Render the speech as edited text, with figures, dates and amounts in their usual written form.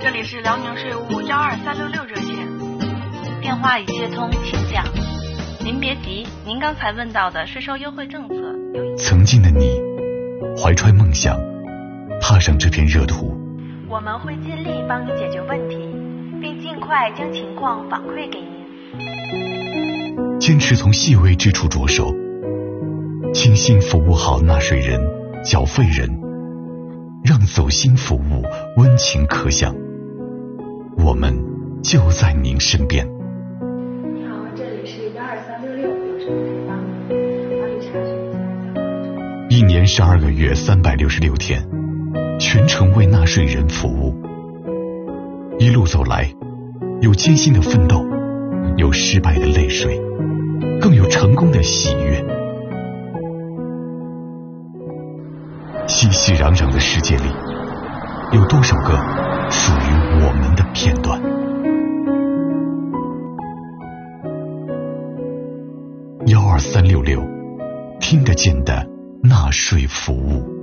这里是辽宁税务12366热线， 电话已接通，请讲。您别急，您刚才问到的税收优惠政策曾经的你，怀揣梦想，踏上这片热土。 我们会尽力帮你解决问题，并尽快将情况反馈给您。 坚持从细微之处着手，精心服务好纳税人、缴费人，让走心服务温情可想。我们就在您身边。 你好，这里是12366，有什么可以帮您？帮你查询一年12个月366天，全程为纳税人服务。一路走来，有艰辛的奋斗，有失败的泪水，更有成功的喜悦。熙熙攘攘的世界里，有多少个属于我们的片段？12366，听得见的纳税服务。